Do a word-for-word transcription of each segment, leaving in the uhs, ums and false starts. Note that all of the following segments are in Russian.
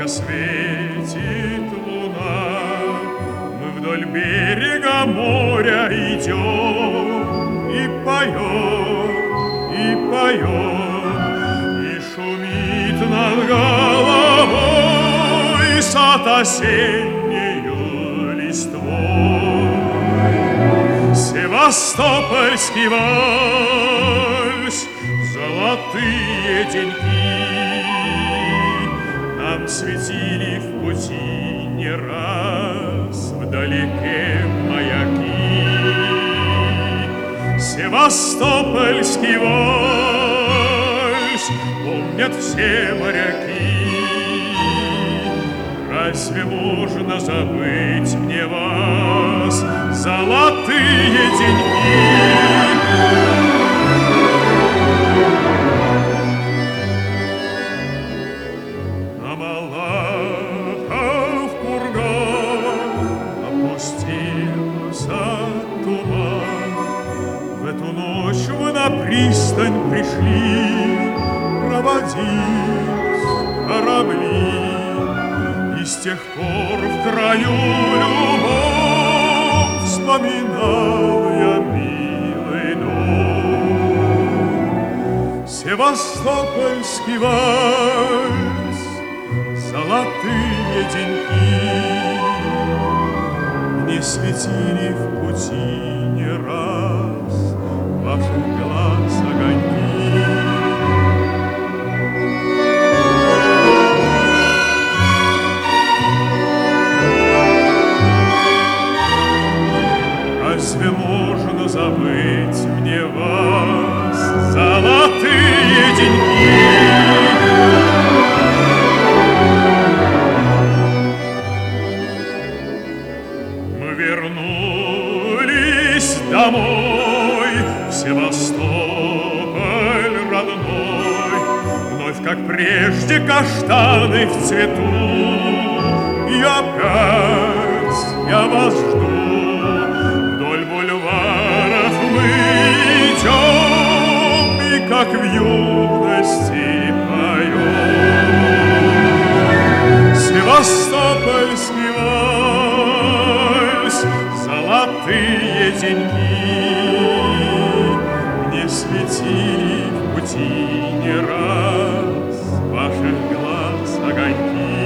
Только светит луна, мы вдоль берега моря идем, и поем, и поем, и шумит над головой сад осеннею листвой. Севастопольский вальс, золотые деньки нам светили в пути не раз, вдалеке маяки. Севастопольский вальс помнят все моряки. Разве можно забыть мне вас, золотые деньги? На Малахов курган опустился туман. В эту ночь вы на пристань пришли проводить корабли. И с тех пор в краю любовь вспоминал я милый дом. Севастопольский вальс, золотые деньги мне светили в пути не раз ваших глаз огоньки. Разве можно забыть мне вас, золотые деньги? Мы вернулись домой, в Севастополь родной. Вновь, как прежде, каштаны в цвету. И опять я вас жду. Как в юности поем. Севастопольский вальс, золотые деньги мне светили в пути не раз ваших глаз огоньки.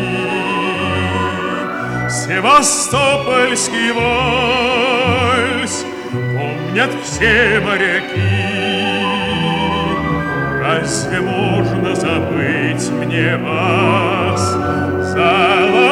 Севастопольский вальс помнят все моряки. Разве можно забыть мне вас, золотые